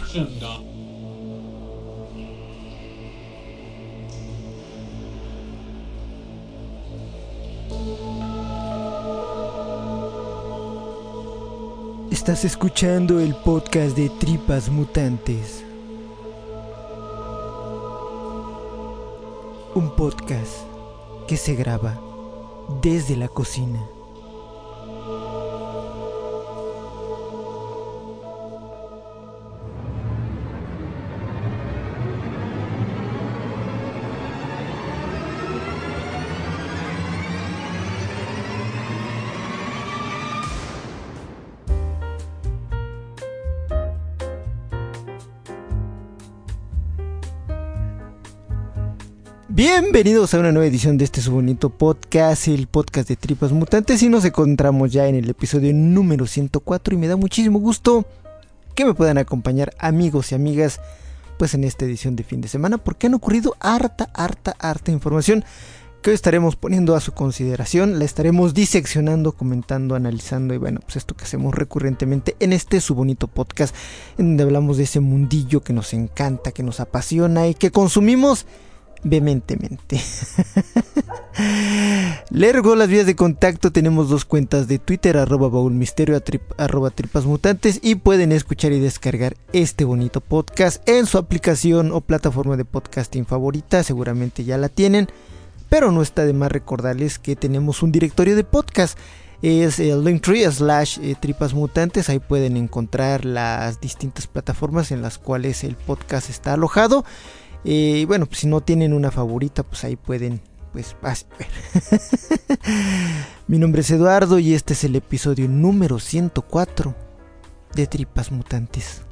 agenda. Estás escuchando el podcast de Tripas Mutantes. Un podcast que se graba desde la cocina. Bienvenidos a una nueva edición de este su bonito podcast, el podcast de Tripas Mutantes, y nos encontramos ya en el episodio número 104 y me da muchísimo gusto que me puedan acompañar amigos y amigas pues en esta edición de fin de semana, porque han ocurrido harta información que hoy estaremos poniendo a su consideración, la estaremos diseccionando, comentando, analizando y bueno, pues esto que hacemos recurrentemente en este su bonito podcast en donde hablamos de ese mundillo que nos encanta, que nos apasiona y que consumimos vehementemente. Lergo las vías de contacto, tenemos dos cuentas de Twitter, @baulmisterio, @tripasmutantes, y pueden escuchar y descargar este bonito podcast en su aplicación o plataforma de podcasting favorita, seguramente ya la tienen, pero no está de más recordarles que tenemos un directorio de podcast. Es el Linktree /tripasmutantes. Ahí pueden encontrar las distintas plataformas en las cuales el podcast está alojado. Y bueno, pues si no tienen una favorita, pues ahí pueden ver. Mi nombre es Eduardo y este es el episodio número 104 de Tripas Mutantes.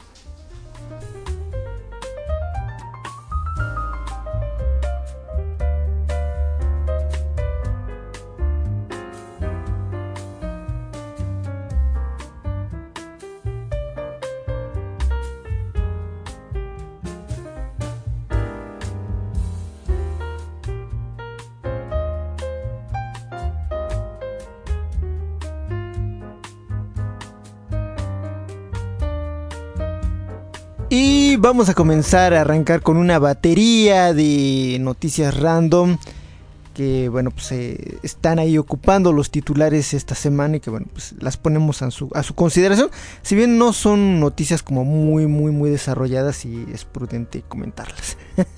Y vamos a comenzar a arrancar con una batería de noticias random que bueno, pues están ahí ocupando los titulares esta semana y que bueno, pues las ponemos a su consideración. Si bien no son noticias como muy desarrolladas, y es prudente comentarlas.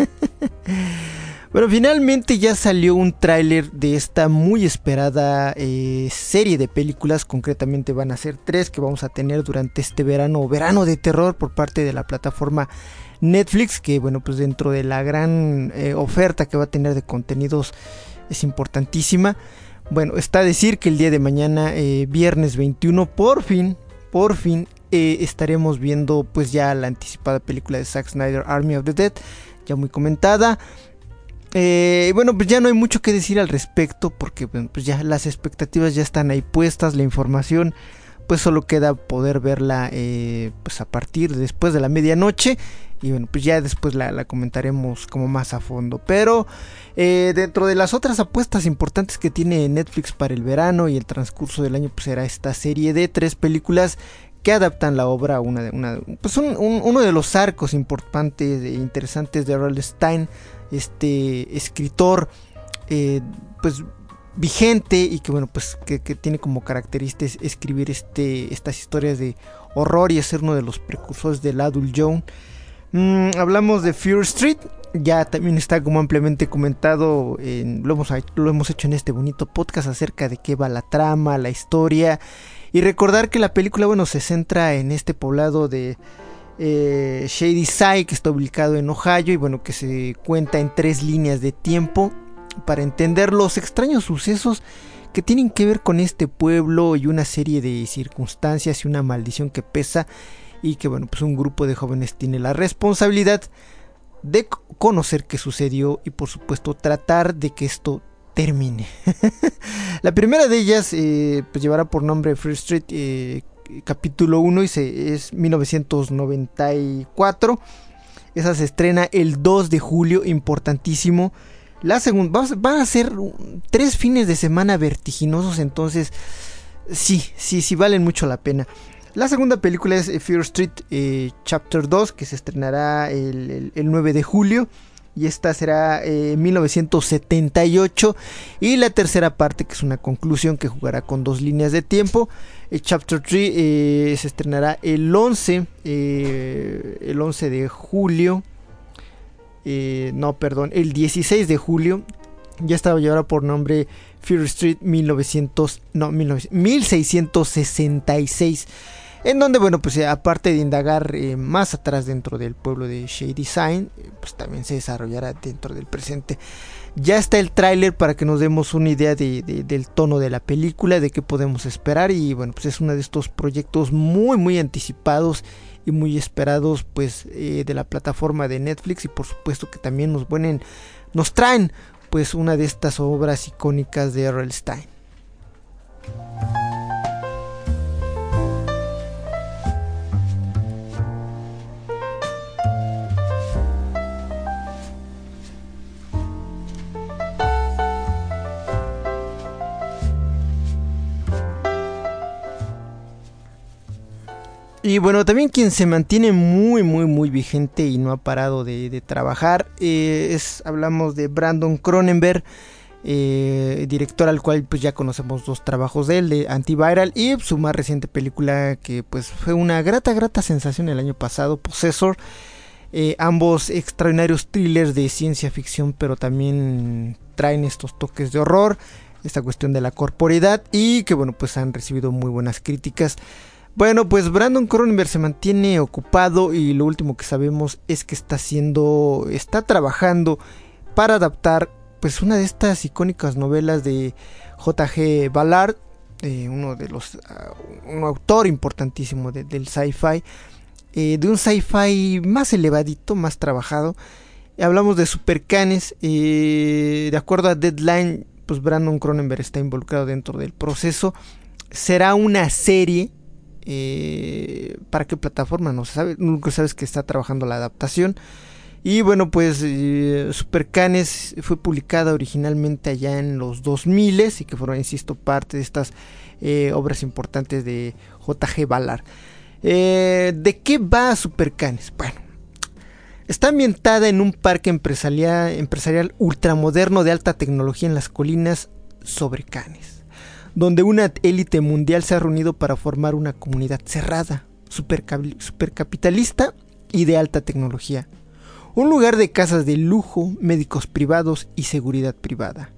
Bueno, finalmente ya salió un tráiler de esta muy esperada serie de películas. Concretamente van a ser 3 que vamos a tener durante este verano de terror por parte de la plataforma Netflix, que bueno, pues dentro de la gran oferta que va a tener de contenidos es importantísima. Bueno, está a decir que el día de mañana, viernes 21, por fin estaremos viendo pues ya la anticipada película de Zack Snyder, Army of the Dead, ya muy comentada. Bueno, pues ya no hay mucho que decir al respecto, porque bueno, pues ya las expectativas ya están ahí puestas, la información pues solo queda poder verla pues a partir después de la medianoche, y bueno, pues ya después la comentaremos como más a fondo. Pero dentro de las otras apuestas importantes que tiene Netflix para el verano y el transcurso del año, pues será esta serie de 3 películas que adaptan la obra, uno de los arcos importantes e interesantes de R.L. Stine, este escritor pues vigente y que bueno, pues que tiene como características escribir estas historias de horror y ser uno de los precursores del Adult Young. Hablamos de Fear Street, ya también está como ampliamente comentado, lo hemos hecho en este bonito podcast acerca de qué va la trama, la historia, y recordar que la película bueno se centra en este poblado de Shadyside, que está ubicado en Ohio, y bueno, que se cuenta en 3 líneas de tiempo para entender los extraños sucesos que tienen que ver con este pueblo y una serie de circunstancias y una maldición que pesa, y que bueno, pues un grupo de jóvenes tiene la responsabilidad de conocer qué sucedió y por supuesto tratar de que esto termine. La primera de ellas pues llevará por nombre Fear Street, capítulo 1, y es 1994. Esa se estrena el 2 de julio, importantísimo. La segunda van a ser 3 fines de semana vertiginosos, entonces sí valen mucho la pena. La segunda película es Fear Street Chapter 2, que se estrenará el 9 de julio. Y esta será 1978. Y la tercera parte, que es una conclusión que jugará con 2 líneas de tiempo. Chapter 3 se estrenará el 11 de julio. El 16 de julio. Ya estaba llevada por nombre Fear Street 1666. En donde, bueno, pues aparte de indagar más atrás dentro del pueblo de Shady Sign, pues también se desarrollará dentro del presente. Ya está el tráiler para que nos demos una idea del tono de la película, de qué podemos esperar. Y bueno, pues es uno de estos proyectos muy muy anticipados y muy esperados, pues de la plataforma de Netflix. Y por supuesto que también nos traen pues una de estas obras icónicas de R.L. Stine. Y bueno, también quien se mantiene muy muy muy vigente y no ha parado de trabajar hablamos de Brandon Cronenberg, director al cual pues ya conocemos 2 trabajos de él, de Antiviral y su más reciente película que pues fue una grata sensación el año pasado, Possessor. Ambos extraordinarios thrillers de ciencia ficción, pero también traen estos toques de horror, esta cuestión de la corporeidad, y que bueno, pues han recibido muy buenas críticas. Bueno, pues Brandon Cronenberg se mantiene ocupado y lo último que sabemos es que está trabajando para adaptar pues una de estas icónicas novelas de J.G. Ballard, un autor importantísimo del sci-fi, de un sci-fi más elevadito, más trabajado. Hablamos de Supercanes. De acuerdo a Deadline, pues Brandon Cronenberg está involucrado dentro del proceso. Será una serie. ¿Para qué plataforma? No se sabe. Nunca sabes que está trabajando la adaptación. Y bueno, pues Supercanes fue publicada originalmente allá en los 2000 y que fueron, insisto, parte de estas obras importantes de J.G. Ballard. ¿De qué va Supercanes? Bueno, está ambientada en un parque empresarial ultramoderno de alta tecnología en las colinas sobre Cannes, donde una élite mundial se ha reunido para formar una comunidad cerrada, supercapitalista y de alta tecnología. Un lugar de casas de lujo, médicos privados y seguridad privada.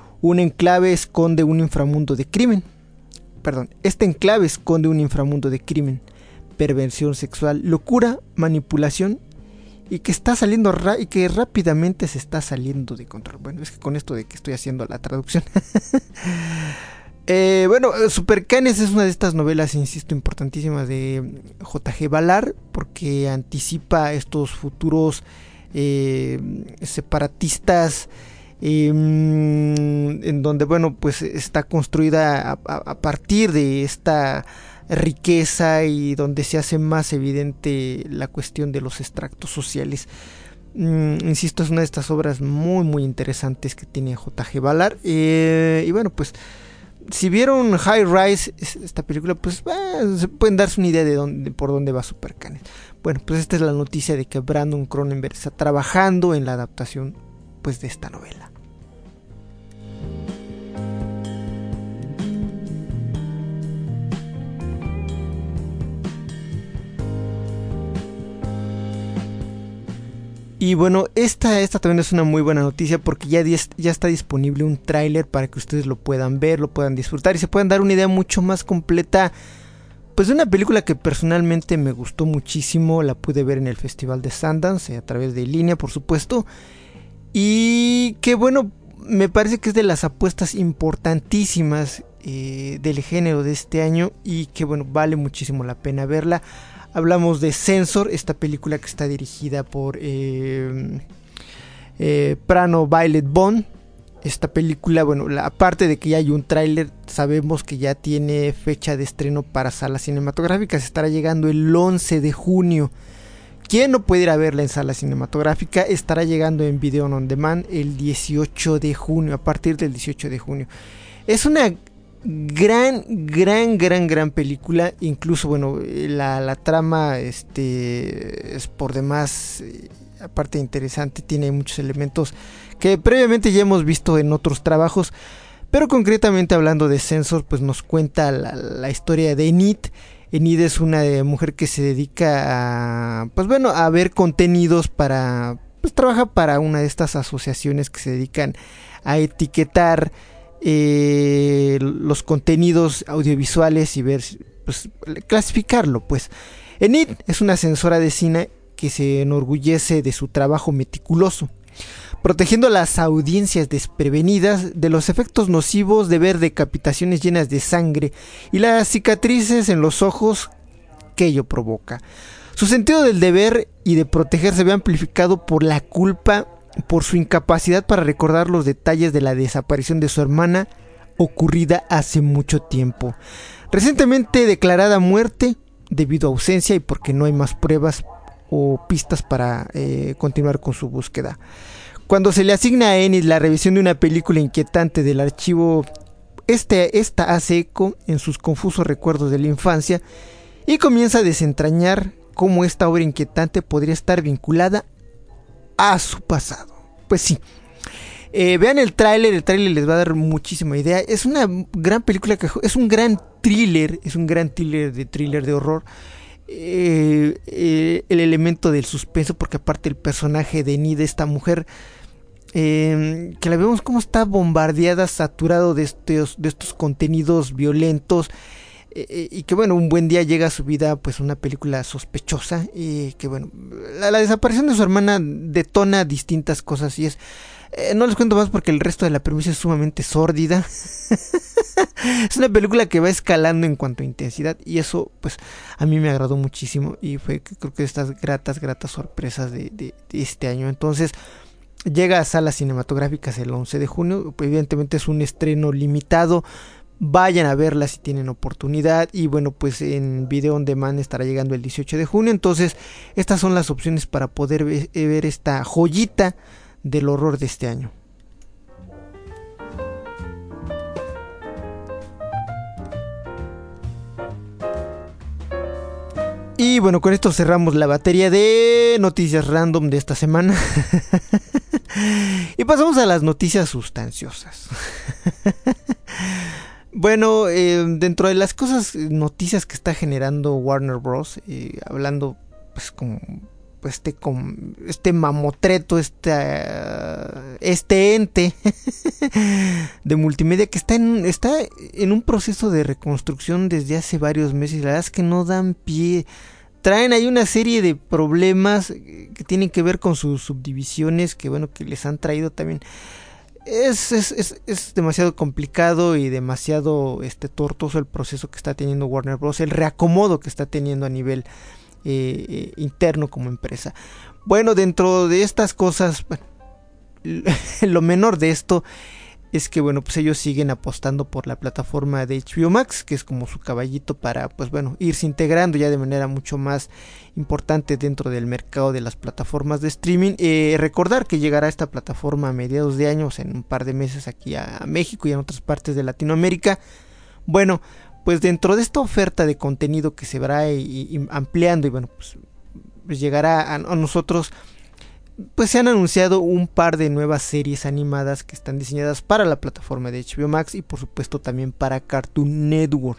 Este enclave esconde un inframundo de crimen, perversión sexual, locura, manipulación y que rápidamente se está saliendo de control. Bueno, es que con esto de que estoy haciendo la traducción. Supercanes es una de estas novelas, insisto, importantísimas de J.G. Ballard, porque anticipa estos futuros separatistas, en donde, bueno, pues está construida a partir de esta riqueza y donde se hace más evidente la cuestión de los extractos sociales. Insisto, es una de estas obras muy muy interesantes que tiene J.G. Ballard. Y bueno, pues si vieron High Rise, esta película, pues se pueden darse una idea de por dónde va Supercanes. Bueno, pues esta es la noticia de que Brandon Cronenberg está trabajando en la adaptación pues de esta novela. Y bueno, esta también es una muy buena noticia, porque ya está disponible un tráiler para que ustedes lo puedan ver, lo puedan disfrutar y se puedan dar una idea mucho más completa, pues de una película que personalmente me gustó muchísimo. La pude ver en el Festival de Sundance, a través de línea, por supuesto, y que bueno, me parece que es de las apuestas importantísimas del género de este año, y que bueno, vale muchísimo la pena verla. Hablamos de Censor, esta película que está dirigida por Prano Violet Bond. Esta película, bueno, aparte de que ya hay un tráiler, sabemos que ya tiene fecha de estreno para salas cinematográficas. Estará llegando el 11 de junio. Quien no puede ir a verla en sala cinematográfica, estará llegando en Video on Demand el 18 de junio, a partir del 18 de junio. Es una Gran película. Incluso, bueno, la trama es por demás, aparte interesante, tiene muchos elementos que previamente ya hemos visto en otros trabajos. Pero concretamente hablando de Sensor, pues nos cuenta la historia de Enid. Enid es una mujer que se dedica a, pues bueno, a ver contenidos para, pues trabaja para una de estas asociaciones que se dedican a etiquetar los contenidos audiovisuales y ver, pues clasificarlo, pues. Enid es una censora de cine que se enorgullece de su trabajo meticuloso, protegiendo a las audiencias desprevenidas de los efectos nocivos de ver decapitaciones llenas de sangre y las cicatrices en los ojos que ello provoca. Su sentido del deber y de proteger se ve amplificado por la culpa, por su incapacidad para recordar los detalles de la desaparición de su hermana ocurrida hace mucho tiempo, recientemente declarada muerte debido a ausencia y porque no hay más pruebas o pistas para continuar con su búsqueda. Cuando se le asigna a Enid la revisión de una película inquietante del archivo, esta hace eco en sus confusos recuerdos de la infancia y comienza a desentrañar cómo esta obra inquietante podría estar vinculada a su pasado. Pues sí, vean el tráiler les va a dar muchísima idea. Es una gran película, es un gran thriller de horror. El elemento del suspenso, porque aparte el personaje de Enid, esta mujer, que la vemos como está bombardeada, saturado de estos contenidos violentos, y que bueno, un buen día llega a su vida pues una película sospechosa, y que bueno, la desaparición de su hermana detona distintas cosas, y no les cuento más porque el resto de la premisa es sumamente sórdida. Es una película que va escalando en cuanto a intensidad, y eso pues a mí me agradó muchísimo y fue, creo que, de estas gratas sorpresas de este año. Entonces llega a salas cinematográficas el 11 de junio, evidentemente es un estreno limitado, vayan a verla si tienen oportunidad, y bueno, pues en video on demand estará llegando el 18 de junio. Entonces estas son las opciones para poder ver esta joyita del horror de este año. Y bueno, con esto cerramos la batería de noticias random de esta semana. Y pasamos a las noticias sustanciosas. Bueno, dentro de las noticias que está generando Warner Bros., hablando pues con este mamotreto, este ente de multimedia que está en un proceso de reconstrucción desde hace varios meses. La verdad es que no dan pie. Traen ahí una serie de problemas que tienen que ver con sus subdivisiones, que bueno, que les han traído también. Es demasiado complicado y demasiado tortuoso el proceso que está teniendo Warner Bros., el reacomodo que está teniendo a nivel interno como empresa. Bueno, dentro de estas cosas, bueno, lo menor de esto es que bueno, pues ellos siguen apostando por la plataforma de HBO Max, que es como su caballito para pues bueno, irse integrando ya de manera mucho más importante dentro del mercado de las plataformas de streaming. Recordar que llegará esta plataforma a mediados de año, o sea, en un par de meses aquí a México y en otras partes de Latinoamérica. Bueno, pues dentro de esta oferta de contenido que se va ampliando y bueno, pues llegará a nosotros, pues se han anunciado un par de nuevas series animadas que están diseñadas para la plataforma de HBO Max y por supuesto también para Cartoon Network.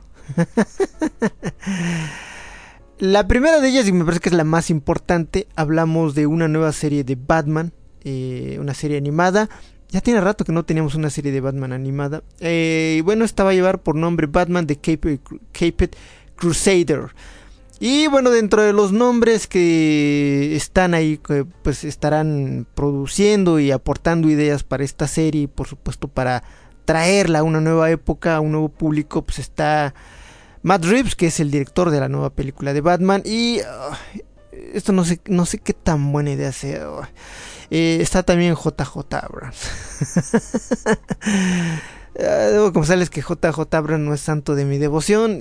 La primera de ellas, y me parece que es la más importante, hablamos de una nueva serie de Batman, una serie animada. Ya tiene rato que no teníamos una serie de Batman animada. Y bueno, esta va a llevar por nombre Batman The Caped Crusader. Y bueno, dentro de los nombres que están ahí, que pues estarán produciendo y aportando ideas para esta serie, y por supuesto para traerla a una nueva época, a un nuevo público, pues está Matt Reeves, que es el director de la nueva película de Batman. Y esto no sé qué tan buena idea sea. Está también JJ Abrams. Debo confesarles que JJ Abrams no es santo de mi devoción,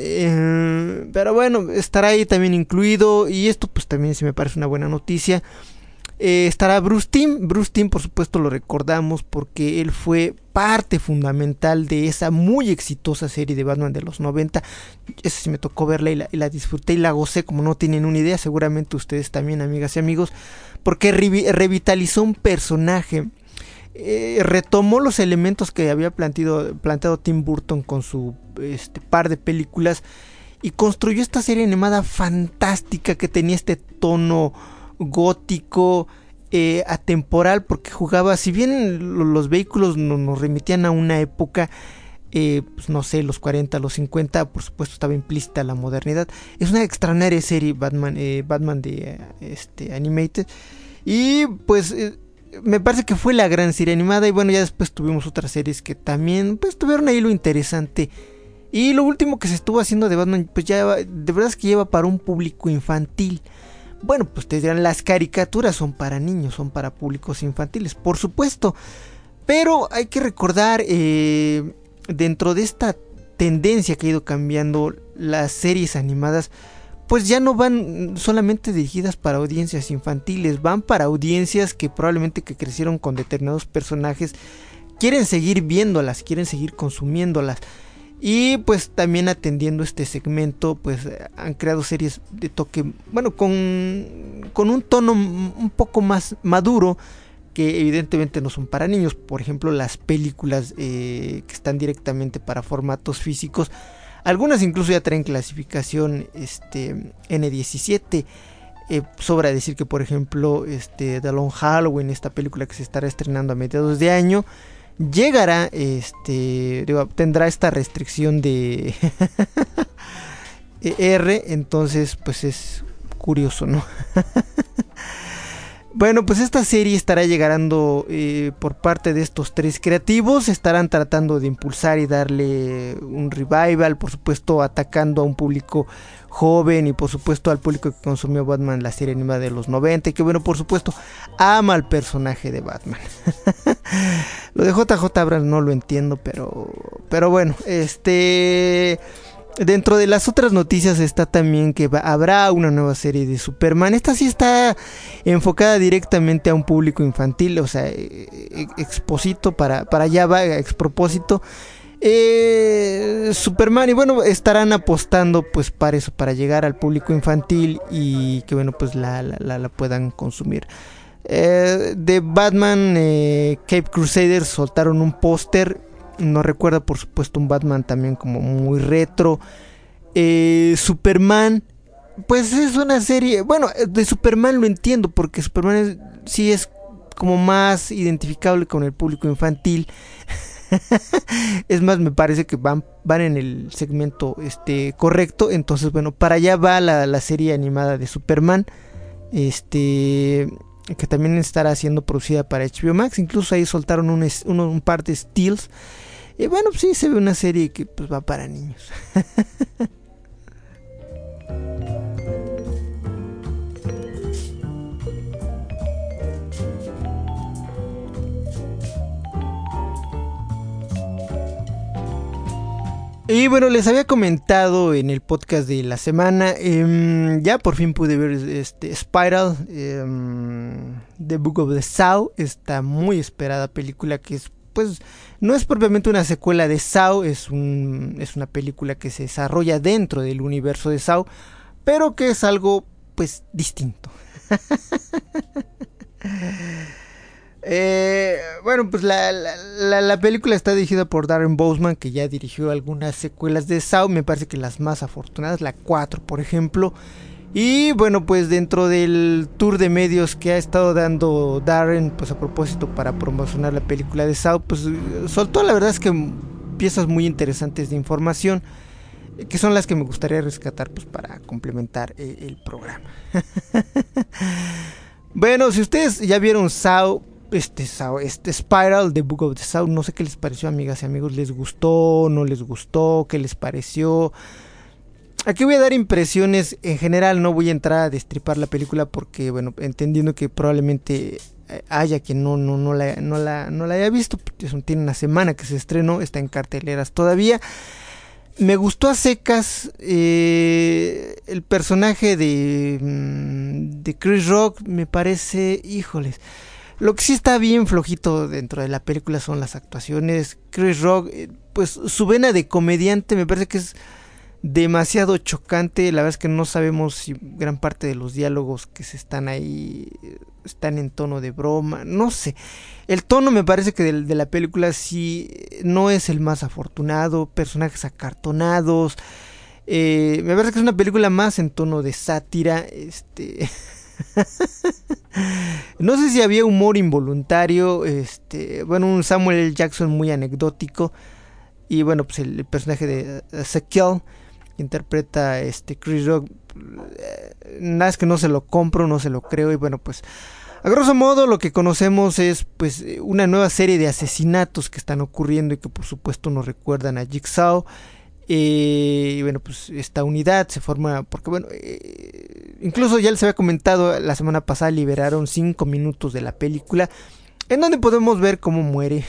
pero bueno, estará ahí también incluido, y esto pues también sí me parece una buena noticia. Estará Bruce Timm. Bruce Timm, por supuesto, lo recordamos porque él fue parte fundamental de esa muy exitosa serie de Batman de los 90. Esa sí me tocó verla y la disfruté y la gocé como no tienen una idea. Seguramente ustedes también, amigas y amigos, porque revitalizó un personaje. Retomó los elementos que había planteado Tim Burton con su par de películas y construyó esta serie animada fantástica que tenía este tono gótico, atemporal, porque jugaba, si bien los vehículos nos remitían a una época, pues no sé, los 40, los 50, por supuesto estaba implícita la modernidad. Es una extraordinaria serie Batman de Animated, y pues me parece que fue la gran serie animada. Y bueno, ya después tuvimos otras series que también pues tuvieron ahí lo interesante. Y lo último que se estuvo haciendo de Batman, pues ya de verdad es que lleva para un público infantil. Bueno, pues te dirán, las caricaturas son para niños, son para públicos infantiles, por supuesto. Pero hay que recordar, dentro de esta tendencia que ha ido cambiando, las series animadas pues ya no van solamente dirigidas para audiencias infantiles, van para audiencias que probablemente que crecieron con determinados personajes, quieren seguir viéndolas, quieren seguir consumiéndolas. Y pues también atendiendo este segmento, pues han creado series de toque, bueno, con un tono un poco más maduro, que evidentemente no son para niños. Por ejemplo, las películas que están directamente para formatos físicos, algunas incluso ya traen clasificación N17. Sobra decir que, por ejemplo, The Long Halloween, esta película que se estará estrenando a mediados de año, llegará, tendrá esta restricción de R, entonces pues es curioso, ¿no? Bueno, pues esta serie estará llegando por parte de estos tres creativos. Estarán tratando de impulsar y darle un revival, por supuesto atacando a un público joven y por supuesto al público que consumió Batman, la serie animada de los 90, y que bueno, por supuesto ama al personaje de Batman. Lo de JJ Abrams no lo entiendo, pero bueno, dentro de las otras noticias está también que habrá una nueva serie de Superman. Esta sí está enfocada directamente a un público infantil, o sea, expósito, para allá va, expropósito. Superman, y bueno, estarán apostando pues para eso, para llegar al público infantil y que bueno, pues la puedan consumir. De Batman, Cape Crusaders soltaron un póster. No recuerda, por supuesto, un Batman también como muy retro. Superman, pues es una serie, bueno, de Superman lo entiendo, porque Superman sí es como más identificable con el público infantil. Es más, me parece que van en el segmento correcto. Entonces, bueno, para allá va la serie animada de Superman, que también estará siendo producida para HBO Max. Incluso ahí soltaron un par de stills. Y bueno, sí, se ve una serie que pues va para niños. Y bueno, les había comentado en el podcast de la semana, ya por fin pude ver Spiral, The Book of the Saw, esta muy esperada película que es, pues, no es propiamente una secuela de Saw, es una película que se desarrolla dentro del universo de Saw, pero que es algo, pues, distinto. Bueno, pues la película está dirigida por Darren Bousman, que ya dirigió algunas secuelas de Saw, me parece que las más afortunadas, la 4 por ejemplo. Y bueno, pues dentro del tour de medios que ha estado dando Darren, pues a propósito para promocionar la película de Saw, pues soltó, la verdad es que piezas muy interesantes de información, que son las que me gustaría rescatar pues para complementar el programa. Bueno, si ustedes ya vieron Saw, Spiral, The Book of the Saw, no sé qué les pareció, amigas y amigos. ¿Les gustó? ¿No les gustó? ¿Qué les pareció? Aquí voy a dar impresiones en general, no voy a entrar a destripar la película porque, bueno, entendiendo que probablemente haya quien no la haya visto, tiene una semana que se estrenó, está en carteleras todavía. Me gustó a secas el personaje de Chris Rock, me parece, híjoles. Lo que sí está bien flojito dentro de la película son las actuaciones. Chris Rock, pues su vena de comediante me parece que es demasiado chocante. La verdad es que no sabemos si gran parte de los diálogos que se están ahí están en tono de broma, no sé. El tono me parece que de la película sí no es el más afortunado. Personajes acartonados. Me parece que es una película más en tono de sátira. No sé si había humor involuntario. Bueno, un Samuel L. Jackson muy anecdótico. Y bueno, pues el personaje de Ezekiel que interpreta Chris Rock, nada, es que no se lo compro, no se lo creo. Y bueno, pues a grosso modo lo que conocemos es pues una nueva serie de asesinatos que están ocurriendo y que por supuesto nos recuerdan a Jigsaw. Y bueno, pues esta unidad se forma porque bueno, incluso ya les había comentado la semana pasada, liberaron 5 minutos de la película en donde podemos ver cómo muere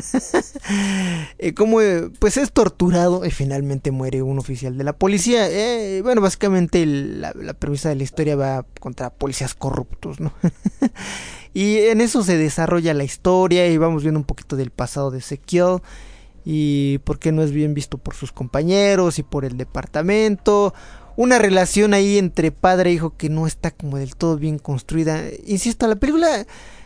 cómo pues es torturado y finalmente muere un oficial de la policía. Bueno, básicamente la premisa de la historia va contra policías corruptos, ¿no? Y en eso se desarrolla la historia y vamos viendo un poquito del pasado de Ezekiel y por qué no es bien visto por sus compañeros y por el departamento. Una relación ahí entre padre e hijo que no está como del todo bien construida. Insisto, la película,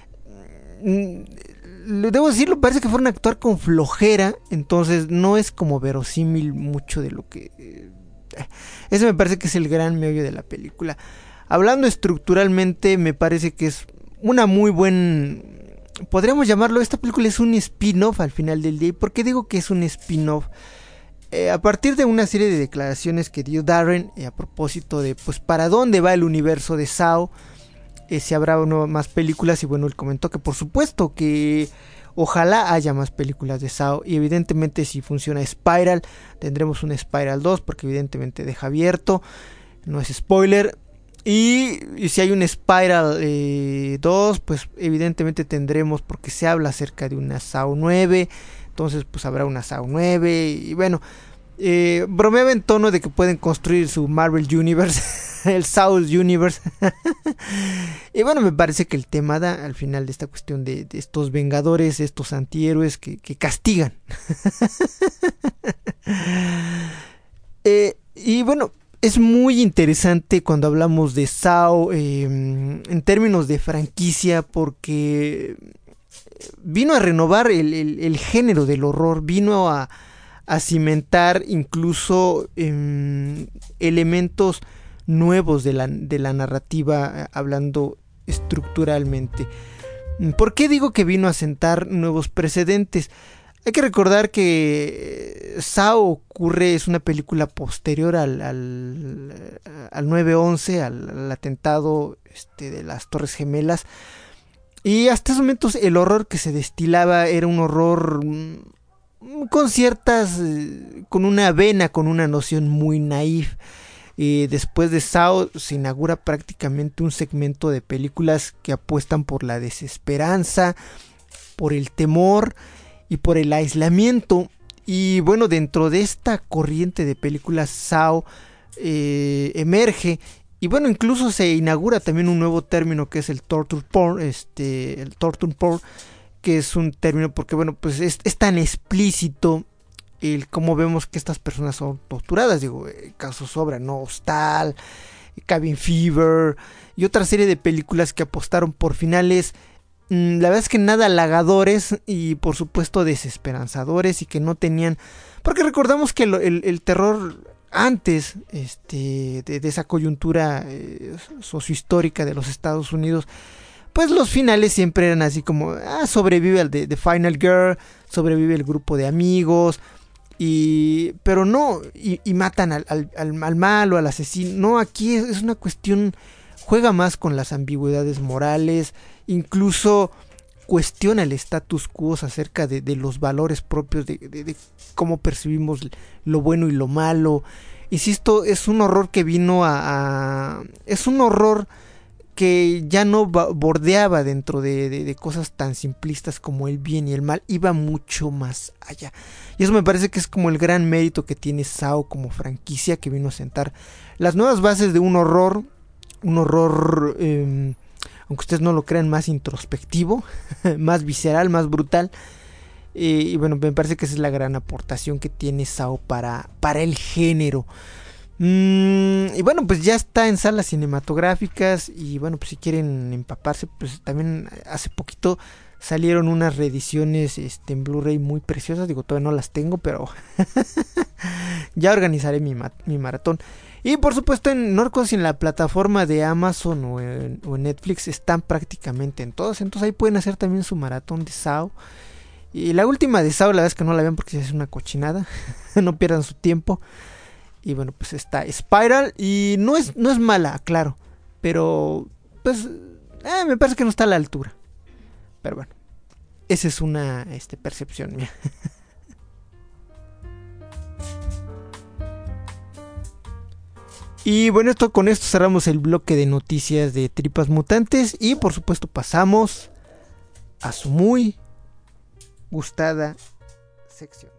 debo decirlo, parece que fueron a actuar con flojera, entonces no es como verosímil mucho de lo que... Ese me parece que es el gran meollo de la película. Hablando estructuralmente, me parece que es una muy buen... Podríamos llamarlo, esta película es un spin-off al final del día. ¿Y por qué digo que es un spin-off? A partir de una serie de declaraciones que dio Darren a propósito de pues para dónde va el universo de Saw, si habrá más películas, y bueno, él comentó que por supuesto que ojalá haya más películas de Saw, y evidentemente si funciona Spiral tendremos un Spiral 2 porque evidentemente deja abierto, no es spoiler. Y si hay un Spiral 2, pues evidentemente tendremos, porque se habla acerca de una Saw 9, entonces pues habrá una Saw 9. Y bueno, bromeaba en tono de que pueden construir su Marvel Universe, el Saw Universe. Y bueno, me parece que el tema da al final de esta cuestión de estos vengadores, estos antihéroes que castigan. Y bueno, es muy interesante cuando hablamos de Saw en términos de franquicia, porque vino a renovar el género del horror, vino a cimentar incluso elementos nuevos de la narrativa, hablando estructuralmente. ¿Por qué digo que vino a sentar nuevos precedentes? Hay que recordar que Saw es una película posterior al 9/11, al atentado de las Torres Gemelas, y hasta esos momentos el horror que se destilaba era un horror con con una vena, con una noción muy naif. Y después de Saw se inaugura prácticamente un segmento de películas que apuestan por la desesperanza, por el temor y por el aislamiento. Y bueno, dentro de esta corriente de películas Saw emerge, y bueno, incluso se inaugura también un nuevo término que es el torture porn, el torture porn, que es un término porque bueno, pues es tan explícito el cómo vemos que estas personas son torturadas. Digo, casos sobran, ¿no? Hostal, Cabin Fever y otra serie de películas que apostaron por finales, la verdad es que nada halagadores y por supuesto desesperanzadores, y que no tenían, porque recordamos que el terror antes de esa coyuntura sociohistórica de los Estados Unidos, pues los finales siempre eran así como sobrevive el de Final Girl, sobrevive el grupo de amigos, pero no, y matan al malo, al asesino. No, aquí es una cuestión, juega más con las ambigüedades morales, incluso cuestiona el status quo acerca de los valores propios, de cómo percibimos lo bueno y lo malo. Insisto, es un horror que vino es un horror que ya no bordeaba dentro de cosas tan simplistas como el bien y el mal, iba mucho más allá. Y eso me parece que es como el gran mérito que tiene Saw como franquicia, que vino a sentar las nuevas bases de un horror, aunque ustedes no lo crean, más introspectivo, más visceral, más brutal. Y bueno, me parece que esa es la gran aportación que tiene Saw para el género. Y bueno, pues ya está en salas cinematográficas. Y bueno, pues si quieren empaparse, pues también hace poquito salieron unas reediciones en Blu-ray muy preciosas. Digo, todavía no las tengo, pero ya organizaré mi maratón. Y por supuesto, no recuerdo si en la plataforma de Amazon o en Netflix están prácticamente en todas. Entonces ahí pueden hacer también su maratón de Saw. Y la última de Saw, la verdad es que no la vean porque es una cochinada. No pierdan su tiempo. Y bueno, pues está Spiral. Y no es mala, claro. Pero pues me parece que no está a la altura. Pero bueno, esa es una percepción mía. Y bueno, con esto cerramos el bloque de noticias de Tripas Mutantes. Y por supuesto pasamos a su muy gustada sección.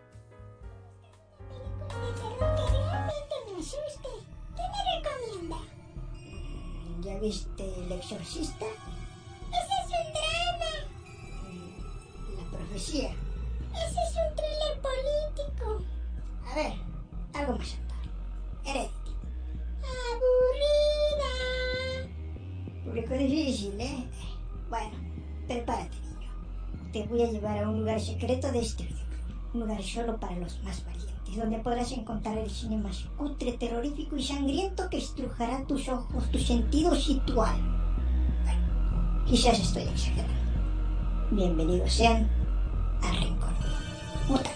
¿Ya viste El Exorcista? Ese es un drama. La Profecía. Ese es un thriller político. A ver, algo más actual. Heredity. Aburrida. Público difícil, ¿eh? Bueno, prepárate, niño. Te voy a llevar a un lugar secreto de este videoclub. Un lugar solo para los más valientes, donde podrás encontrar el cine más cutre, terrorífico y sangriento que estrujará tus ojos, tus sentidos y tu alma. Bueno, quizás estoy exagerando. Bienvenidos sean al Rincón Mutante.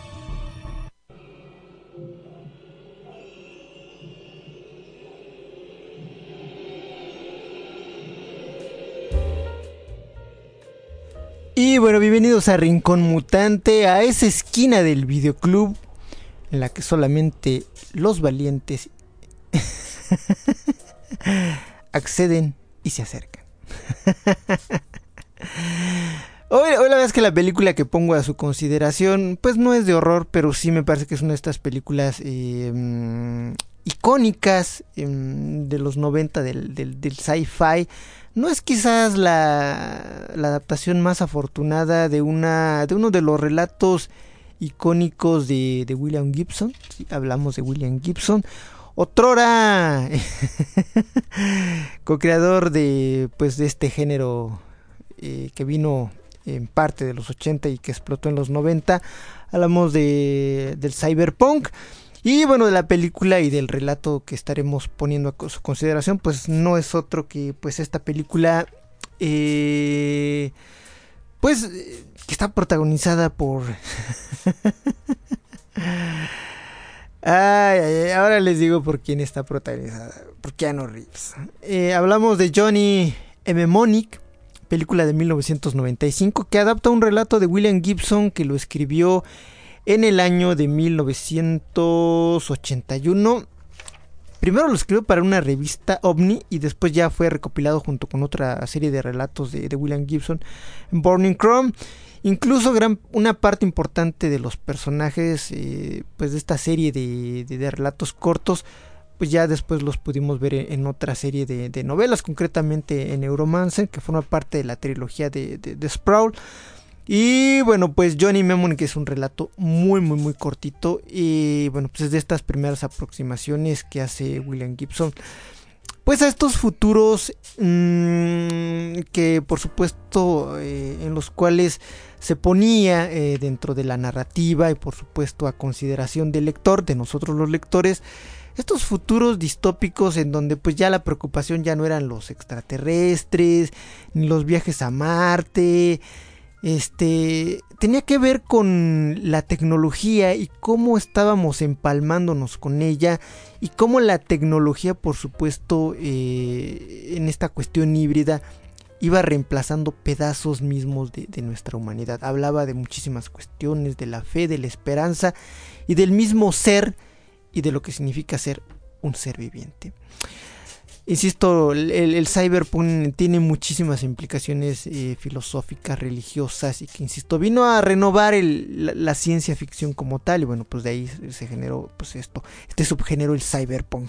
Y bueno, bienvenidos a Rincón Mutante, a esa esquina del videoclub en la que solamente los valientes acceden y se acercan. Hoy la verdad es que la película que pongo a su consideración pues no es de horror, pero sí me parece que es una de estas películas icónicas de los 90 del sci-fi. No es quizás la adaptación más afortunada de uno de los relatos icónicos de William Gibson. Sí, hablamos de William Gibson, otrora co-creador de este género que vino en parte de los 80 y que explotó en los 90. Hablamos del cyberpunk. Y bueno, de la película y del relato que estaremos poniendo a su consideración, pues no es otro que pues esta película que está protagonizada por ahora les digo por quién está protagonizada, por Keanu Reeves. Hablamos de Johnny Mnemonic, película de 1995 que adapta un relato de William Gibson que lo escribió en el año de 1981. Primero lo escribió para una revista OVNI y después ya fue recopilado junto con otra serie de relatos de William Gibson en Burning Chrome. Incluso una parte importante de los personajes pues de esta serie de relatos cortos, pues ya después los pudimos ver en otra serie de novelas, concretamente en Neuromancer, que forma parte de la trilogía de Sprawl. Y bueno, pues Johnny Mnemonic es un relato muy muy muy cortito y bueno, pues es de estas primeras aproximaciones que hace William Gibson pues a estos futuros que por supuesto en los cuales se ponía dentro de la narrativa y por supuesto a consideración del lector, de nosotros los lectores, estos futuros distópicos en donde pues ya la preocupación ya no eran los extraterrestres ni los viajes a Marte. Tenía que ver con la tecnología y cómo estábamos empalmándonos con ella y cómo la tecnología, por supuesto, en esta cuestión híbrida iba reemplazando pedazos mismos de nuestra humanidad. Hablaba de muchísimas cuestiones, de la fe, de la esperanza y del mismo ser y de lo que significa ser un ser viviente. Insisto, el cyberpunk tiene muchísimas implicaciones filosóficas, religiosas, y que, insisto, vino a renovar la ciencia ficción como tal, y bueno, pues de ahí se generó pues este subgénero, el cyberpunk.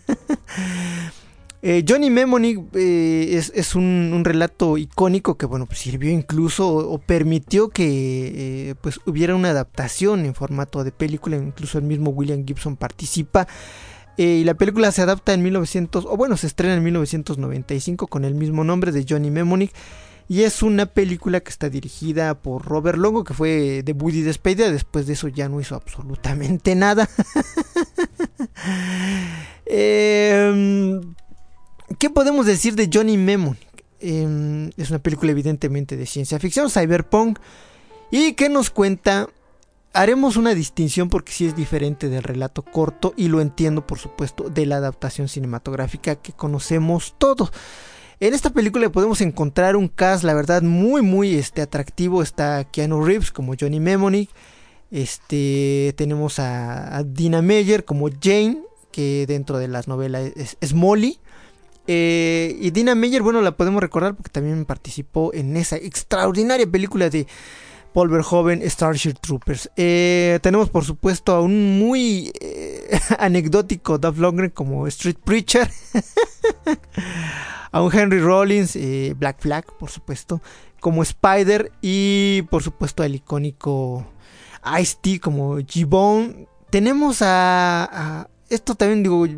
Johnny Mnemonic es un relato icónico que, bueno, pues sirvió incluso o permitió que pues hubiera una adaptación en formato de película. Incluso el mismo William Gibson participa. Y la película se adapta se estrena en 1995 con el mismo nombre, de Johnny Mnemonic. Y es una película que está dirigida por Robert Longo, que fue debut y despedida. Después de eso ya no hizo absolutamente nada. ¿Qué podemos decir de Johnny Mnemonic? Es una película evidentemente de ciencia ficción, cyberpunk. ¿Y qué nos cuenta? Haremos una distinción porque sí es diferente del relato corto, y lo entiendo, por supuesto, de la adaptación cinematográfica que conocemos todos. En esta película podemos encontrar un cast, la verdad, muy atractivo. Está Keanu Reeves como Johnny Mnemonic. Tenemos a Dina Meyer como Jane, que dentro de las novelas es Molly. Y Dina Meyer, bueno, la podemos recordar porque también participó en esa extraordinaria película de Paul Verhoeven, Starship Troopers. Tenemos, por supuesto, a un muy anecdótico Dolph Lundgren como Street Preacher. A un Henry Rollins, Black Flag, por supuesto, como Spider. Y, por supuesto, al icónico Ice-T como G-Bone. Tenemos esto también, digo...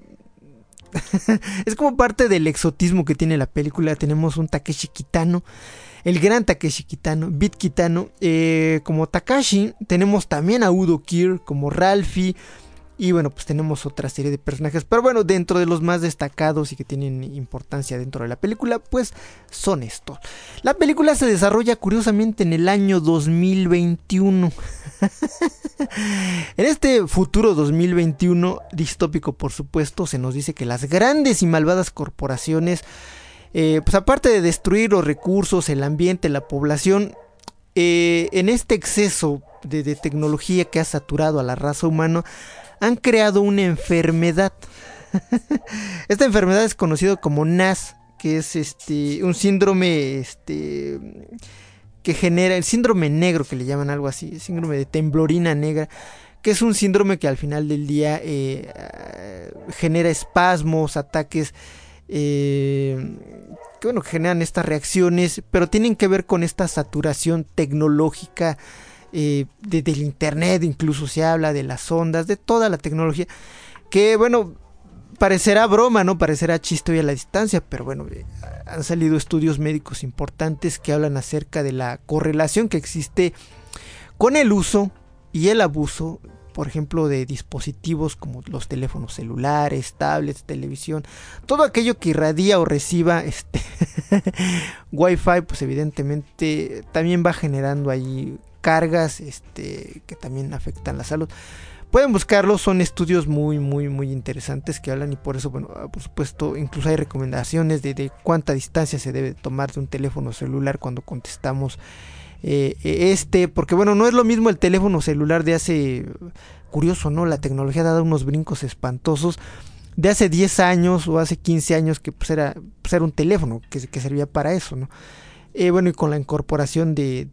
es como parte del exotismo que tiene la película. Tenemos un Takeshi Kitano, el gran Takeshi Kitano, Beat Kitano, como Takashi. Tenemos también a Udo Kier como Ralphie. Y bueno, pues tenemos otra serie de personajes. Pero bueno, dentro de los más destacados y que tienen importancia dentro de la película, pues son estos. La película se desarrolla curiosamente en el año 2021. En este futuro 2021, distópico por supuesto, se nos dice que las grandes y malvadas corporaciones, pues aparte de destruir los recursos, el ambiente, la población, en este exceso de tecnología que ha saturado a la raza humana, han creado una enfermedad. Esta enfermedad es conocida como NAS, que es un síndrome que genera el síndrome negro, que le llaman algo así, síndrome de temblorina negra, que es un síndrome que al final del día genera espasmos, ataques, que bueno, generan estas reacciones, pero tienen que ver con esta saturación tecnológica. Del internet, incluso se habla de las ondas, de toda la tecnología, que bueno, parecerá broma, ¿no? Parecerá chiste hoy a la distancia, pero bueno, han salido estudios médicos importantes que hablan acerca de la correlación que existe con el uso y el abuso, por ejemplo, de dispositivos como los teléfonos celulares, tablets, televisión, todo aquello que irradia o reciba Wi-Fi, pues evidentemente también va generando ahí cargas que también afectan la salud. Pueden buscarlo, son estudios muy interesantes que hablan, y por eso, bueno, por supuesto, incluso hay recomendaciones de cuánta distancia se debe tomar de un teléfono celular cuando contestamos porque bueno, no es lo mismo el teléfono celular de hace, curioso, ¿no? La tecnología ha dado unos brincos espantosos, de hace 10 años o hace 15 años, que pues era un teléfono que servía para eso, ¿no? Bueno, y con la incorporación de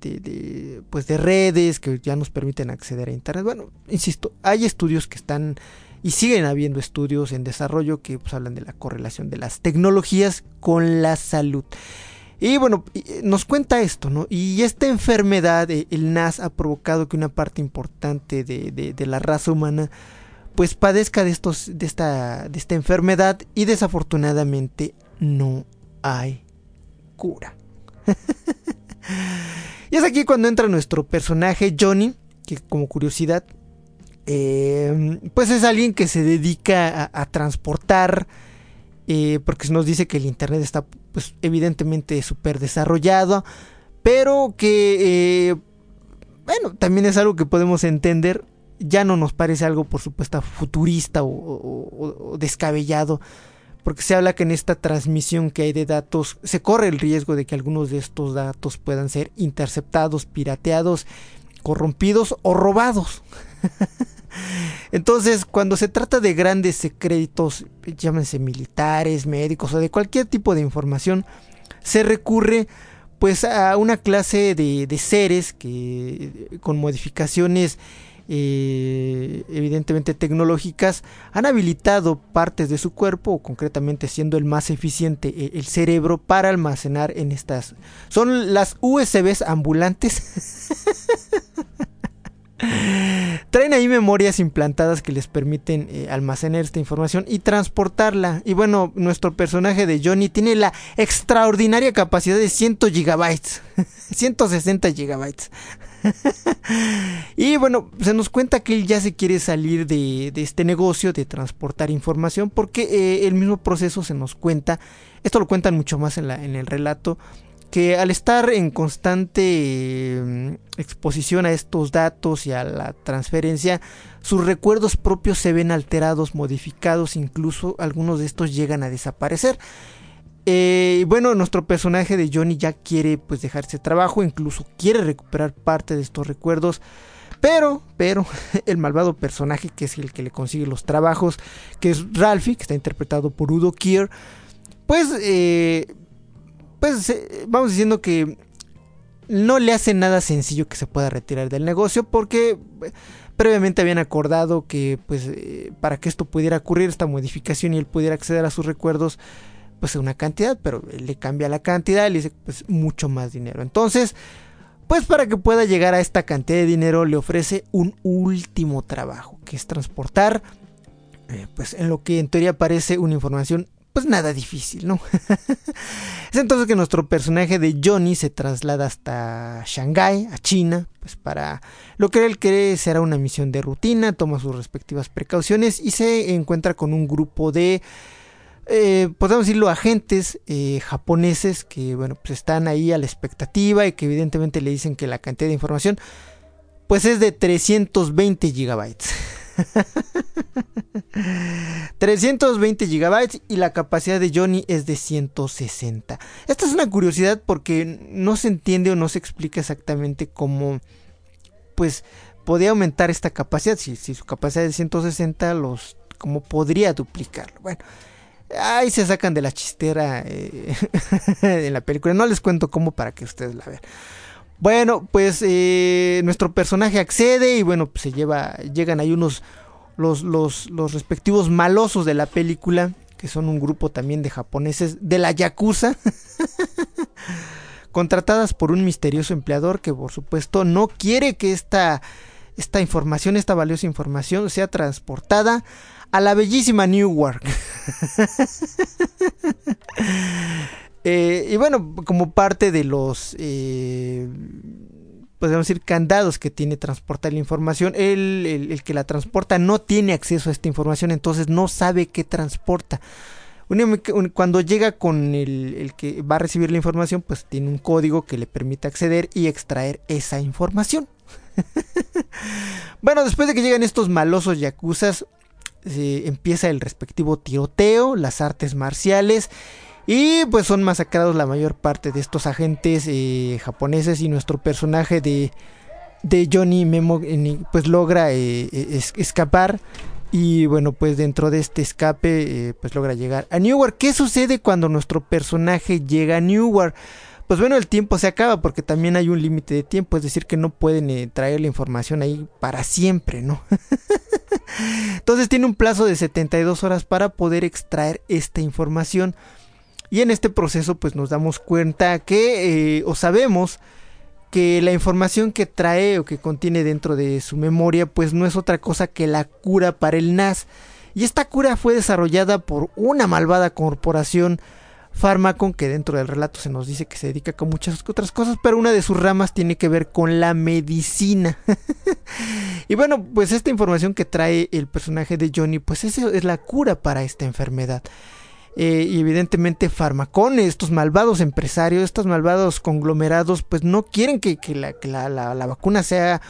redes que ya nos permiten acceder a internet. Bueno, insisto, hay estudios que están y siguen habiendo estudios en desarrollo que pues hablan de la correlación de las tecnologías con la salud. Y bueno, nos cuenta esto, ¿no? Y esta enfermedad, el NAS, ha provocado que una parte importante de la raza humana pues padezca de esta enfermedad, y desafortunadamente no hay cura. Y es aquí cuando entra nuestro personaje Johnny, que como curiosidad pues es alguien que se dedica a transportar, porque se nos dice que el internet está pues evidentemente súper desarrollado, pero que bueno, también es algo que podemos entender. Ya no nos parece algo, por supuesto, futurista o descabellado, porque se habla que en esta transmisión que hay de datos se corre el riesgo de que algunos de estos datos puedan ser interceptados, pirateados, corrompidos o robados. Entonces, cuando se trata de grandes secretos, llámense militares, médicos o de cualquier tipo de información, se recurre pues a una clase de seres que con modificaciones evidentemente tecnológicas han habilitado partes de su cuerpo, o concretamente siendo el más eficiente el cerebro, para almacenar en estas. Son las USBs ambulantes. Traen ahí memorias implantadas que les permiten almacenar esta información y transportarla. Y bueno, nuestro personaje de Johnny tiene la extraordinaria capacidad de 100 gigabytes, 160 gigabytes. Y bueno, se nos cuenta que él ya se quiere salir de este negocio de transportar información, porque el mismo proceso se nos cuenta, esto lo cuentan mucho más en el relato, que al estar en constante exposición a estos datos y a la transferencia, sus recuerdos propios se ven alterados, modificados, incluso algunos de estos llegan a desaparecer. Bueno, nuestro personaje de Johnny ya quiere pues dejar ese trabajo, incluso quiere recuperar parte de estos recuerdos, pero el malvado personaje, que es el que le consigue los trabajos, que es Ralphie, que está interpretado por Udo Kier, pues vamos diciendo que no le hace nada sencillo que se pueda retirar del negocio, porque previamente habían acordado que pues para que esto pudiera ocurrir, esta modificación, y él pudiera acceder a sus recuerdos, pues una cantidad, pero él le cambia la cantidad y le dice pues mucho más dinero. Entonces, pues para que pueda llegar a esta cantidad de dinero, le ofrece un último trabajo, que es transportar pues en lo que en teoría parece una información pues nada difícil, ¿no? Es entonces que nuestro personaje de Johnny se traslada hasta Shanghái, a China, pues para lo que él cree será una misión de rutina, toma sus respectivas precauciones y se encuentra con un grupo de, podemos decirlo, agentes japoneses que, bueno, pues están ahí a la expectativa y que evidentemente le dicen que la cantidad de información pues es de 320 gigabytes. 320 gigabytes y la capacidad de Johnny es de 160. Esta es una curiosidad porque no se entiende o no se explica exactamente cómo pues podía aumentar esta capacidad. Si su capacidad es de 160, cómo podría duplicarlo. Bueno, ahí se sacan de la chistera en la película. No les cuento cómo para que ustedes la vean. Bueno, pues nuestro personaje accede y bueno, pues llegan ahí los respectivos malosos de la película, que son un grupo también de japoneses de la Yakuza, contratadas por un misterioso empleador que por supuesto no quiere que esta información, esta valiosa información, sea transportada a la bellísima Newark. Y bueno, como parte de los podemos decir candados que tiene transportar la información, el que la transporta no tiene acceso a esta información, entonces no sabe qué transporta. Cuando llega con el que va a recibir la información, pues tiene un código que le permite acceder y extraer esa información. Bueno, después de que llegan estos malosos yakuzas, empieza el respectivo tiroteo, las artes marciales, y pues son masacrados la mayor parte de estos agentes japoneses, y nuestro personaje de Johnny Memo pues logra escapar. Y bueno, pues dentro de este escape pues logra llegar a Newark. ¿Qué sucede cuando nuestro personaje llega a Newark? Pues bueno, el tiempo se acaba porque también hay un límite de tiempo, es decir que no pueden traer la información ahí para siempre, ¿no? Entonces tiene un plazo de 72 horas para poder extraer esta información. Y en este proceso pues nos damos cuenta que, o sabemos que la información que trae o que contiene dentro de su memoria pues no es otra cosa que la cura para el NAS. Y esta cura fue desarrollada por una malvada corporación, Pharmacon, que dentro del relato se nos dice que se dedica con muchas otras cosas, pero una de sus ramas tiene que ver con la medicina. Y bueno, pues esta información que trae el personaje de Johnny pues eso es la cura para esta enfermedad. Y evidentemente Pharmacon, estos malvados empresarios, estos malvados conglomerados pues no quieren que la vacuna sea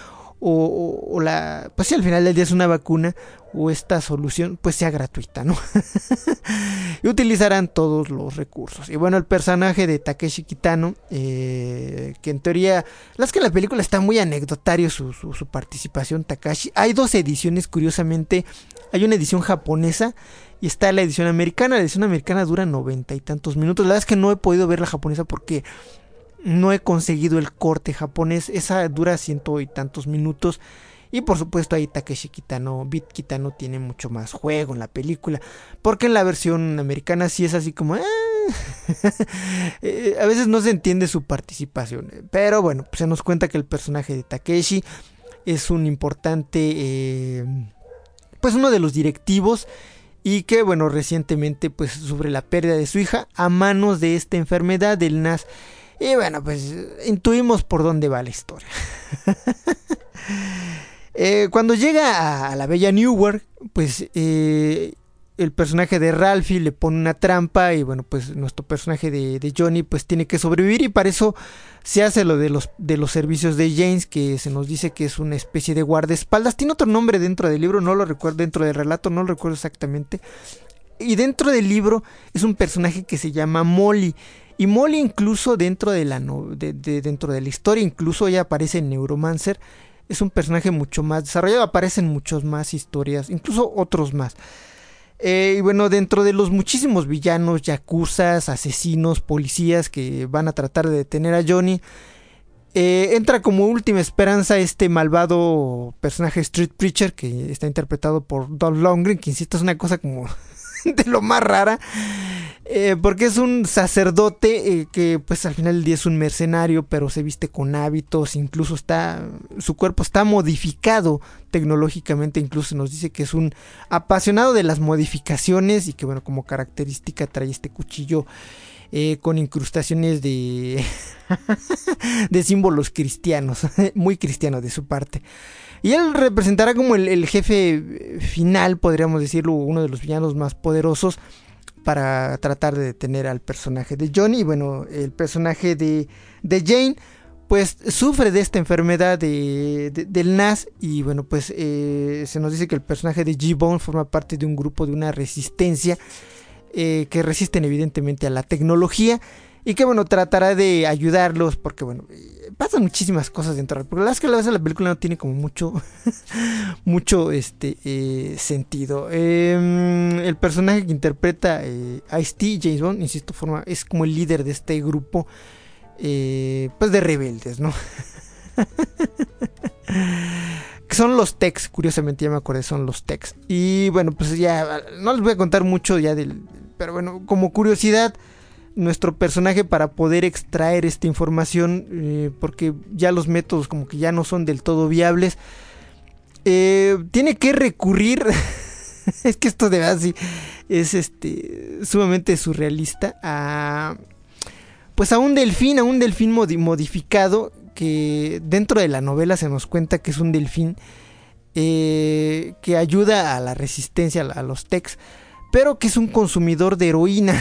o pues sí, al final del día es una vacuna, o esta solución pues sea gratuita, ¿no? Y utilizarán todos los recursos. Y bueno, el personaje de Takeshi Kitano, que en teoría, la es que en la película está muy anecdotario su participación. Takashi, hay dos ediciones, curiosamente. Hay una edición japonesa y está la edición americana. La edición americana dura 90 y tantos minutos. La verdad es que no he podido ver la japonesa porque no he conseguido el corte japonés. Esa dura 100 y tantos minutos. Y por supuesto ahí Takeshi Kitano, Beat Kitano, tiene mucho más juego en la película. Porque en la versión americana sí es así como... a veces no se entiende su participación. Pero bueno, pues se nos cuenta que el personaje de Takeshi es un importante... pues uno de los directivos. Y que bueno, recientemente pues sufre la pérdida de su hija a manos de esta enfermedad del NAS. Y bueno, pues intuimos por dónde va la historia. Cuando llega a la bella Newark, pues el personaje de Ralphie le pone una trampa y bueno, pues nuestro personaje de Johnny pues tiene que sobrevivir, y para eso se hace lo de los servicios de James, que se nos dice que es una especie de guardaespaldas. Tiene otro nombre dentro del libro, no lo recuerdo, dentro del relato no lo recuerdo exactamente. Y dentro del libro es un personaje que se llama Molly. Y Molly incluso dentro de dentro de la historia, incluso ella aparece en Neuromancer. Es un personaje mucho más desarrollado, aparecen muchas más historias, incluso otros más. Y bueno, dentro de los muchísimos villanos, yakuzas, asesinos, policías que van a tratar de detener a Johnny, entra como última esperanza este malvado personaje Street Preacher, que está interpretado por Dolph Lundgren, que insisto es una cosa como de lo más rara, porque es un sacerdote que pues al final del día es un mercenario, pero se viste con hábitos, incluso su cuerpo está modificado tecnológicamente, incluso nos dice que es un apasionado de las modificaciones y que bueno, como característica trae este cuchillo con incrustaciones de de símbolos cristianos, muy cristiano de su parte. Y él representará como el jefe final, podríamos decirlo, uno de los villanos más poderosos para tratar de detener al personaje de Johnny. Y bueno, el personaje de Jane pues sufre de esta enfermedad del NAS. Y bueno, pues se nos dice que el personaje de G-Bone forma parte de un grupo de una resistencia que resisten evidentemente a la tecnología. Y que bueno, tratará de ayudarlos porque bueno, pasan muchísimas cosas dentro de la película. Es que a veces la película no tiene como mucho sentido. El personaje que interpreta Ice-T, James Bond, insisto, es como el líder de este grupo pues de rebeldes, ¿no? Que son los Tex, curiosamente ya me acordé, son los Tex. Y bueno, pues ya no les voy a contar mucho ya pero bueno, como curiosidad, nuestro personaje, para poder extraer esta información, porque ya los métodos como que ya no son del todo viables, tiene que recurrir es que esto de verdad sí es sumamente surrealista, a un delfín modificado, que dentro de la novela se nos cuenta que es un delfín que ayuda a la resistencia, a los Tex, pero que es un consumidor de heroína.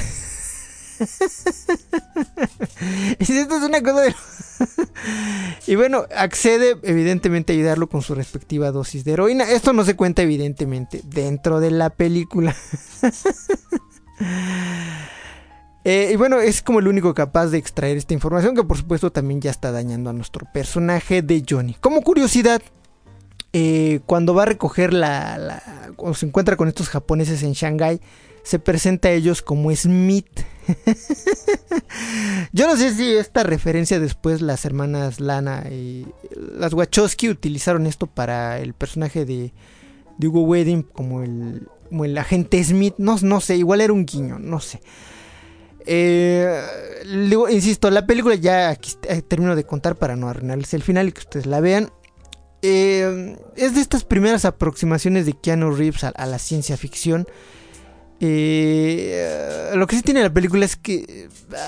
Esto es una cosa de... Y bueno, accede evidentemente a ayudarlo con su respectiva dosis de heroína. Esto no se cuenta evidentemente dentro de la película. Y bueno, es como el único capaz de extraer esta información, que por supuesto también ya está dañando a nuestro personaje de Johnny. Como curiosidad, cuando va a recoger cuando se encuentra con estos japoneses en Shanghái, se presenta a ellos como Smith. Yo no sé si esta referencia después las hermanas Lana y las Wachowski utilizaron esto para el personaje de Hugo Weaving como el agente Smith. No sé, igual era un guiño, no sé. Insisto, la película ya aquí termino de contar para no arruinarles el final y que ustedes la vean. Es de estas primeras aproximaciones de Keanu Reeves a la ciencia ficción. Lo que sí tiene la película es que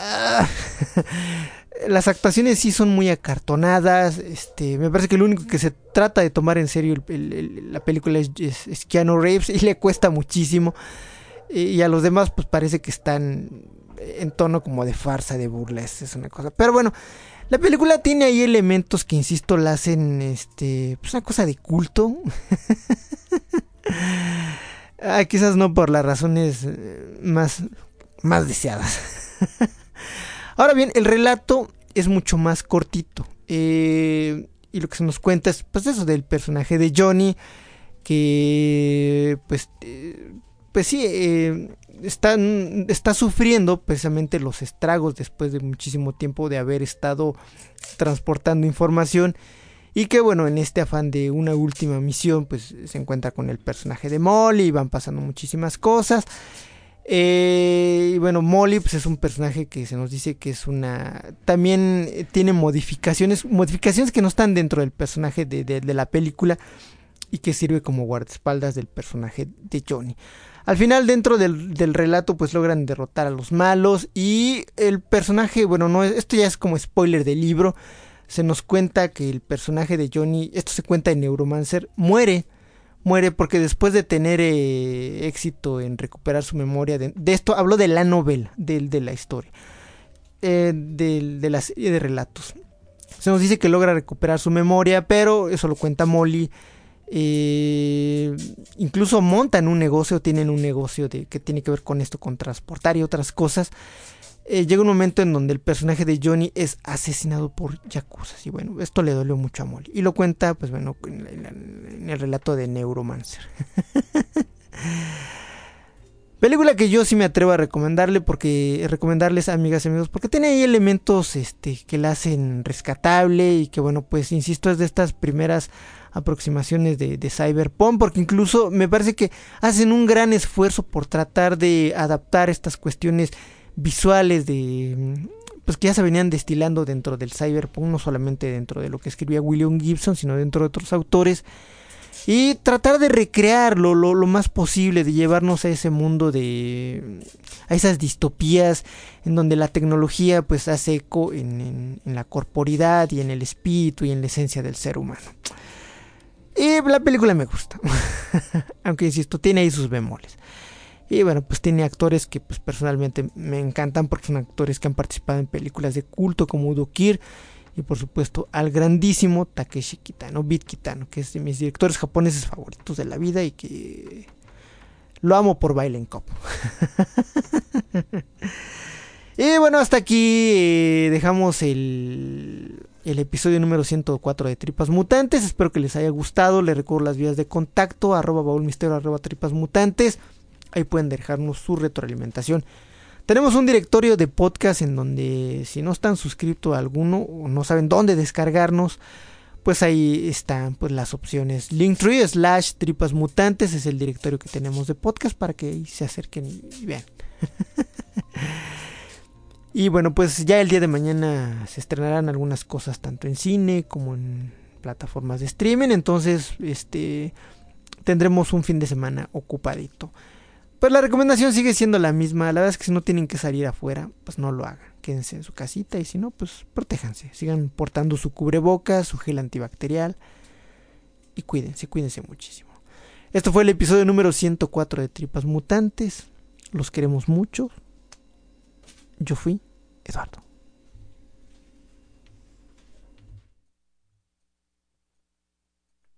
las actuaciones sí son muy acartonadas. Me parece que lo único que se trata de tomar en serio la película es Keanu Reeves, y le cuesta muchísimo. Y a los demás pues parece que están en tono como de farsa, de burla. Es una cosa. Pero bueno, La película tiene ahí elementos que, insisto, la hacen pues una cosa de culto. Quizás no por las razones más deseadas. Ahora bien, el relato es mucho más cortito. Y lo que se nos cuenta es pues eso del personaje de Johnny, que pues sí, está sufriendo precisamente los estragos después de muchísimo tiempo de haber estado transportando información, y que bueno, en este afán de una última misión pues se encuentra con el personaje de Molly y van pasando muchísimas cosas. Y bueno, Molly pues es un personaje que se nos dice que es también tiene modificaciones que no están dentro del personaje de la película, y que sirve como guardaespaldas del personaje de Johnny. Al final, dentro del relato, pues logran derrotar a los malos, y el personaje, bueno, no, esto ya es como spoiler del libro, se nos cuenta que el personaje de Johnny, esto se cuenta en Neuromancer, muere porque después de tener éxito en recuperar su memoria, de esto hablo de la novela, de la historia, de la serie de relatos, se nos dice que logra recuperar su memoria, pero eso lo cuenta Molly. Incluso tienen un negocio que tiene que ver con esto, con transportar y otras cosas. Llega un momento en donde el personaje de Johnny es asesinado por yakuzas, y bueno, esto le dolió mucho a Molly, y lo cuenta pues bueno en el relato de Neuromancer. Película que yo sí me atrevo a recomendarles, amigas y amigos, porque tiene ahí elementos que la hacen rescatable, y que bueno, pues insisto, es de estas primeras aproximaciones de Cyberpunk, porque incluso me parece que hacen un gran esfuerzo por tratar de adaptar estas cuestiones visuales pues que ya se venían destilando dentro del Cyberpunk, no solamente dentro de lo que escribía William Gibson, sino dentro de otros autores, y tratar de recrearlo lo más posible, de llevarnos a ese mundo, a esas distopías en donde la tecnología pues hace eco en la corporidad y en el espíritu y en la esencia del ser humano. Y la película me gusta, aunque insisto, tiene ahí sus bemoles. Y bueno, pues tiene actores que pues personalmente me encantan, porque son actores que han participado en películas de culto como Udo Kier, y por supuesto al grandísimo Takeshi Kitano, Beat Kitano, que es de mis directores japoneses favoritos de la vida, y que lo amo por Violent Cop. Y bueno, hasta aquí dejamos el episodio número 104 de Tripas Mutantes. Espero que les haya gustado. Les recuerdo las vías de contacto: @baulmisterio, @tripasmutantes. Ahí pueden dejarnos su retroalimentación. Tenemos un directorio de podcast en donde, si no están suscritos a alguno o no saben dónde descargarnos, pues ahí están pues las opciones. Linktree/tripasmutantes es el directorio que tenemos de podcast, para que ahí se acerquen y vean. Y bueno, pues ya el día de mañana se estrenarán algunas cosas tanto en cine como en plataformas de streaming. Entonces tendremos un fin de semana ocupadito. Pues la recomendación sigue siendo la misma. La verdad es que si no tienen que salir afuera, pues no lo hagan. Quédense en su casita, y si no, pues protéjanse. Sigan portando su cubrebocas, su gel antibacterial, y cuídense muchísimo. Esto fue el episodio número 104 de Tripas Mutantes. Los queremos mucho. Yo fui Eduardo.